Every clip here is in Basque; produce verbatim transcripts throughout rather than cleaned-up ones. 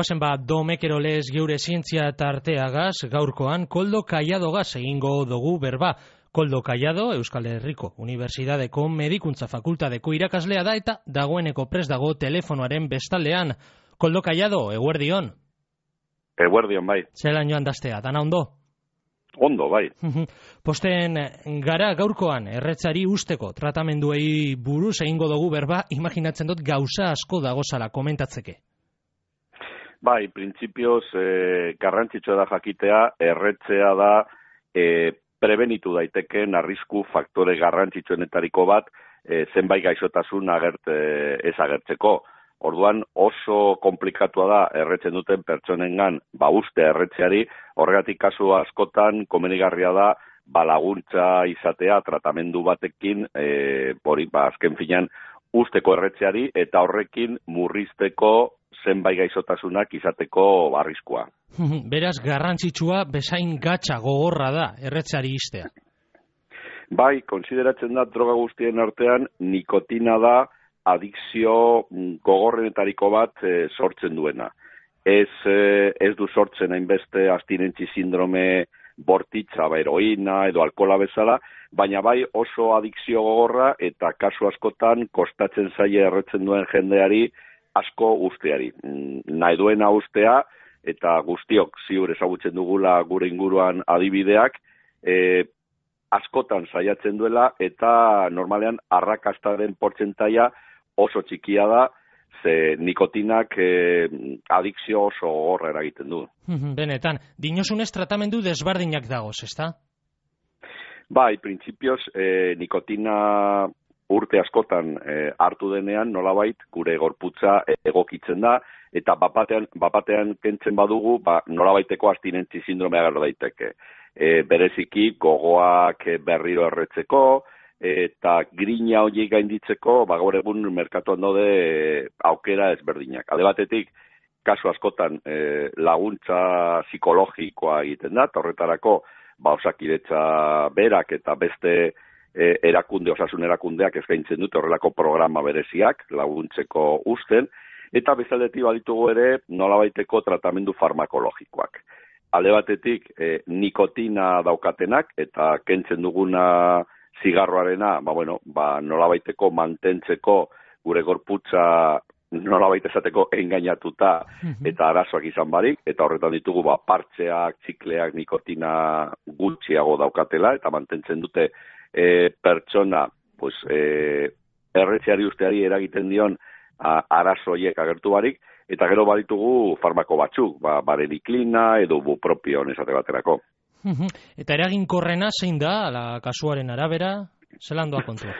guazen ba domekerolez geure zientzia tarteagaz, gaurkoan Koldo Kalladogaz egingo dugu berba. Koldo Kallado, Euskal Herriko Unibertsitateko Medikuntza Fakultateko irakaslea da eta dagoeneko prest dago telefonoaren bestaldean. Koldo Kallado, eguerdion. Eguerdion, bai. Zelan joan daztea, dana ondo? Ondo, bai. Posten gara gaurkoan erretzari usteko tratamenduei buruz egingo dugu berba, imaginatzen dut gauza asko dagozala komentatzeke. Bai, printzipioz eh, garrantzitsua da jakitea, erretzea da eh, prebenitu daiteken arrisku faktore garrantzitsuenetariko bat e, zenbait gaixotasun agert, e, ez agertzeko. Orduan oso komplikatua da erretzen duten pertsonengan ba uste erretzeari, horregatik kasu askotan komenigarria da ba laguntza izatea tratamendu batekin e, hori ba azken finean usteko erretzeari eta horrekin murrizteko zenbait gaixotasunak izateko arriskua. Beraz, garrantzitsua bezain gatza gogorra da, erretzari istea. Bai, konsideratzen da droga guztien artean, nikotina da adikzio gogorrenetariko bat e, sortzen duena. Ez, e, ez du sortzen hainbeste abstinentzi sindrome bortitza, heroina edo alkohola bezala, baina bai oso adikzio gogorra eta kasu askotan kostatzen zaie erretzen duen jendeari asko usteari. Nahi duena ustea, eta guztiok ziur ezagutzen dugula gure inguruan adibideak, e, askotan saiatzen duela, eta normalean arrakastaren portzentaia oso txikia da, ze nikotinak e, adikzio oso gogorra eragiten du. Benetan, dinosunez tratamendu desbardinak dagoz, ezta? Bai, printzipioz, e, nikotina urte askotan e, hartu denean nolabait gure gorputza egokitzen da, eta bapatean, bapatean kentzen badugu, ba, nolabaiteko abstinentzi sindromea ager daiteke. E, bereziki gogoak berriro erretzeko, eta grina horiek gainditzeko, ba, gaur egun merkatuan daude e, aukera ezberdinak. Alde batetik, kasu askotan e, laguntza psikologikoa egiten da, eta horretarako ba, Osakidetza berak eta beste E, erakunde, osasun erakundeak eskaintzen dute horrelako programa bereziak laguntzeko usten, eta bezaldetik baditugu ere nolabaiteko tratamendu farmakologikoak. Alde batetik e, nikotina daukatenak eta kentzen duguna zigarroarena, ba, bueno, ba, nolabaiteko mantentzeko gure gorputza nolabait esateko engainatuta eta arazoak izan barik, eta horretan ditugu ba, partxeak, txikleak, nikotina gutxiago daukatela eta mantentzen dute E, pertsona pues, e, erretzeari usteari eragiten dion a, arazo horiek agertu barik, eta gero baditugu farmako batzuk, ba, bareniklina edo bupropion esate baterako. Eta eraginkorrena zein da, ala kasuaren arabera, zelan doa kontua?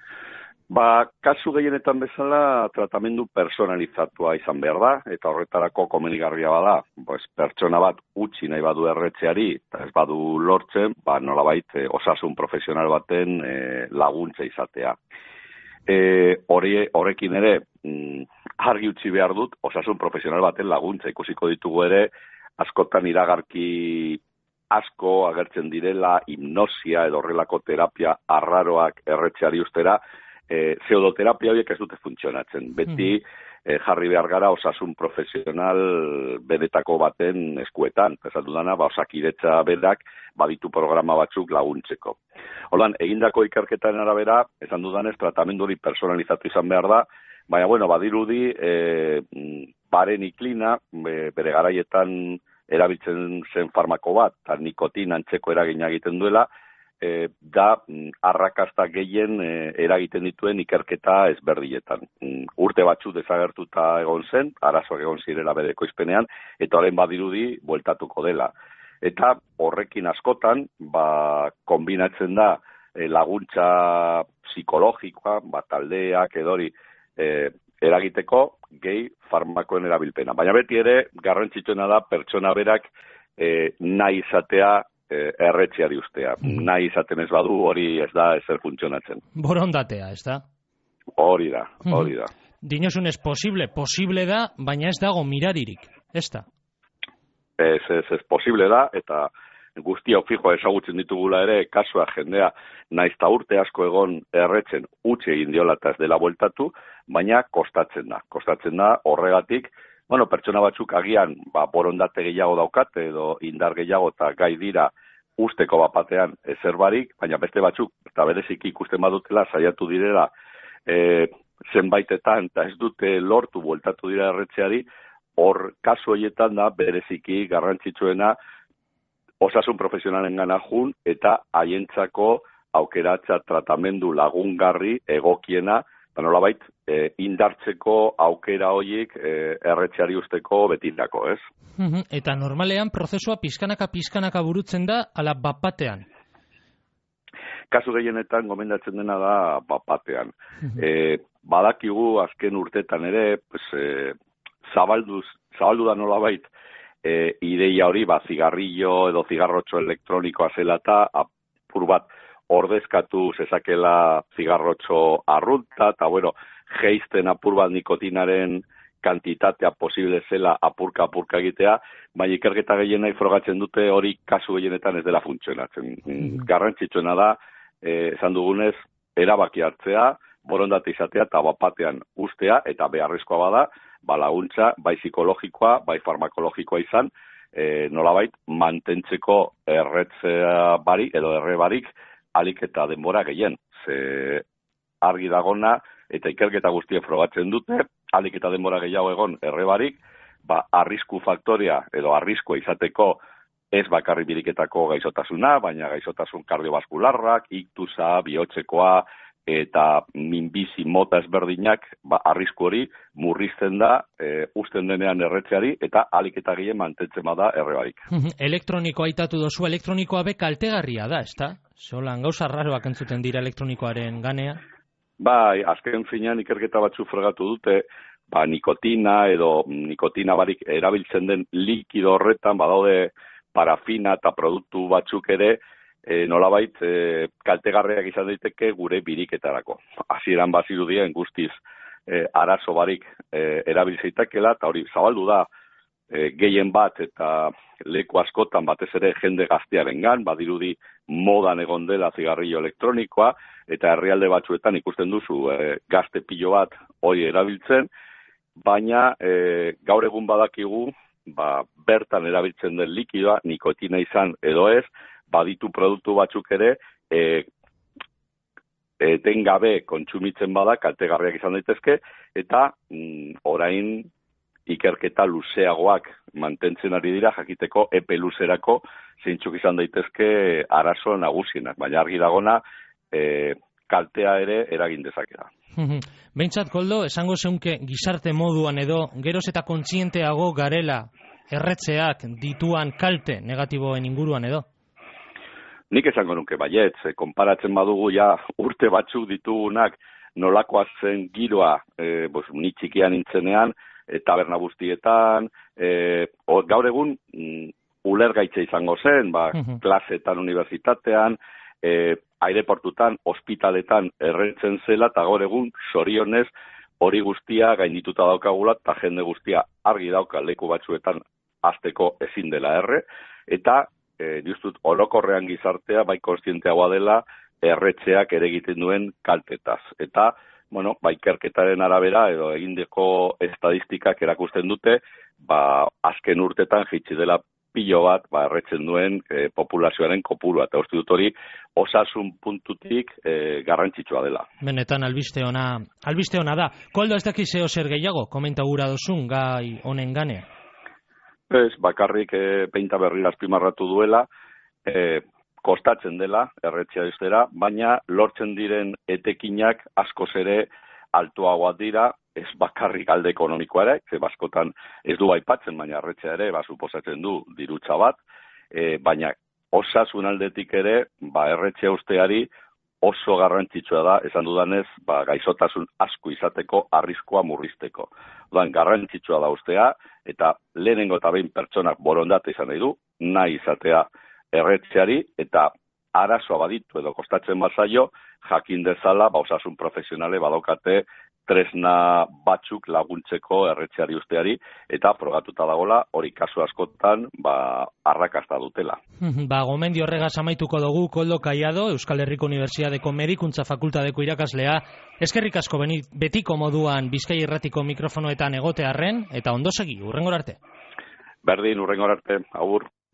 Ba, kasu gehienetan bezala tratamendu personalizatua izan behar da, eta horretarako komenigarria bada, pues, pertsona bat utzi nahi badu erretzeari, eta ez badu lortzen, ba, nolabait e, osasun profesional baten e, laguntza izatea. E, hori, horrekin ere, mm, argi utzi behar dut, osasun profesional baten laguntza ikusiko ditugu ere, askotan iragarki asko agertzen direla, hipnosia edo horrelako terapia arraroak erretzeari ustera, E, pseudoterapia horiek ez dute funtzionatzen. Beti e, jarri behar gara osasun profesional benetako baten eskuetan. Esan dudana, ba, Osakidetza berak baditu programa batzuk laguntzeko. Hortan, egindako ikerketaren arabera, esan dudanez, tratamendu hori personalizatu izan behar da, baina, bueno, badirudi, e, bareniklina, e, bere garaietan erabiltzen zen farmako bat, eta nikotin antzeko eragina egiten duela, E, da arrakasta gehien e, eragiten dituen ikerketa ezberdietan. Mm, urte batzu desagertuta egon zen, arazoak egon zirela bere ekoizpenean, eta horren badirudi bueltatuko dela. Eta horrekin askotan, ba, kombinatzen da e, laguntza psikologikoa, ba, taldeak edori e, eragiteko gehi farmakoen erabilpena. Baina beti ere, garrantzitsuena da pertsona berak e, nahi izatea erretzeari ustea. Mm. Nahi izaten ez badu, hori ez da ezer funtzionatzen. Borondatea, ez da? Hori da, hori da. Dinosunez posible, posible da, baina ez dago miraririk, ez da? Ez, ez, ez posible da, eta guztiak fijo ezagutzen ditugula ere, kasua jendea, naizta urte asko egon erretzen utzi egin diola eta ez dela bueltatu, baina kostatzen da. Kostatzen da horregatik, bueno, pertsona batzuk agian ba, borondate gehiago daukate edo indar gehiago eta gai dira usteko bapatean ezer barik, baina beste batzuk, eta bereziki ikusten badutela, saiatu direla e, zenbaitetan, eta ez dute lortu bueltatu dira erretzeari, hor kasu horietan da bereziki garrantzitsuena osasun profesionalen gana jun, eta haientzako aukeratza tratamendu lagungarri egokiena, eta nolabait, e, indartzeko aukera horiek e, erretzeari usteko betindako, ez? Eta normalean prozesua pizkanaka-pizkanaka burutzen da, ala bat-batean? Kasu gehienetan gomendatzen dena da bat-batean. e, badakigu azken urtetan ere, pues, e, zabalduz, zabaldu da nolabait, e, ideia hori, ba, zigarrillo edo zigarrotxo elektronikoa zela eta apur bat ordezkatu zezakela zigarrotxo arrunta, eta bueno, geizten apur bat nikotinaren kantitatea posible zela apurka-apurka egitea, baina ikerketa gehienai frogatzen dute hori kasu gehienetan ez dela funtzionatzen. Mm-hmm. Garrantzitsuena da, eh, esan dugunez, erabaki hartzea, borondate izatea eta bapatean ustea, eta beharrezkoa bada, ba laguntza, bai psikologikoa, bai farmakologikoa izan, e, nolabait mantentzeko erretzea barik edo erre barik alik eta denbora gehien. Ze argi dagona eta ikerketa guztien frogatzen dute, alik eta denbora gehiago egon erre barik, ba arrisku faktoria edo arriskua izateko ez bakarri biriketako gaixotasuna, baina gaixotasun kardiobaskularrak, iktusa, bihotzekoa, eta minbizi mota ezberdinak ba, arrisku hori murrizten da, e, usten denean erretzeari, eta alik eta gehien mantentzen bada errebarik. Elektronikoa aitatu dozu, elektronikoa be kaltegarria da, ezta? Zolan, gauza raroak entzuten dira elektronikoaren ganea? Bai, azken finean ikerketa batzu fregatu dute, ba, nikotina edo nikotina barik erabiltzen den likido horretan, badaude parafina eta produktu batzuk ere, E, nolabait, e, kaltegarriak izan daiteke gure biriketarako. Hasieran bazirudien guztiz e, arazo barik e, erabiltzeitakela, eta hori zabaldu da e, gehien bat eta leku askotan batez ere jende gaztearengan, badirudi modan egon dela zigarrillo elektronikoa, eta herrialde batzuetan ikusten duzu e, gazte pilo bat hori erabiltzen, baina e, gaur egun badakigu, ba, bertan erabiltzen den likidoa, nikotina izan edo ez, baditu produktu batzuk ere, e, etengabe kontsumitzen bada, kaltegarriak izan daitezke, eta mm, orain ikerketa luzeagoak mantentzen ari dira, jakiteko epe luzerako zeintzuk izan daitezke arazo nagusienak, baina argi dagona e, kaltea ere eragin dezakera. Behintzat, Koldo, esango zeunke gizarte moduan edo, geroz eta kontzienteago garela erretzeak dituan kalte negatiboen inguruan edo? Nik esango nuke baietz, e, konparatzen badugu ja urte batzuk ditugunak nolakoa zen giroa, e, bos, ni txikian nintzenean, e, taberna guztietan, e, o, gaur egun mm, ulergaitza izango zen, ba, uh-huh. klasetan, unibertsitatean, e, aireportutan, ospitaletan erretzen zela, eta gaur egun zorionez hori guztia gaindituta daukagula, eta jende guztia argi dauka leku batzuetan hasteko ezin dela erre, eta E, justut, orokorrean gizartea bai kontzienteagoa dela erretzeak ere egiten duen kaltetaz. Eta, bueno, bai ikerketaren arabera edo egindeko estadistikak erakusten dute, ba, azken urtetan jitsi dela pilo bat, ba, erretzen duen e, populazioaren kopurua. Eta uste dut hori osasun puntutik e, garrantzitsua dela. Benetan albiste ona, albiste ona da. Koldo, ez dakiz zeo zer gehiago, komenta gura dozun gai honen ganea? Ez, bakarrik e, peinta berri azpimarratu duela, e, kostatzen dela erretzea iztera, baina lortzen diren etekinak askoz ere altuagoak dira, ez bakarrik alde ekonomikoa ere, ze baskotan ez du aipatzen, baina erretzea ere, ba, suposatzen du dirutza bat, e, baina osasun aldetik ere, ba, erretzea usteari oso garrantzitsua da, esan dudanez, ba, gaixotasun asko izateko arriskua murrizteko. Odan, garrantzitsua da ustea, eta lehenengo eta behin pertsonak borondate izan nahi du, nahi izatea erretzeari, eta arazoa baditu edo kostatzen bazaio, jakin dezala, ba, osasun profesionale badokate tresna batzuk laguntzeko erretxeari usteari, eta frogatuta dagola hori kasu askotan ba, arrakasta dutela. Ba, gomendio horregaz amaituko dugu Koldo Kaiado, Euskal Herriko Unibertsitateko Medikuntza Fakultateko irakaslea, eskerrik asko betiko moduan Bizkai Irratiko mikrofonoetan egotearren, eta ondo segi, hurrengor arte. Berdin, hurrengor arte, agur.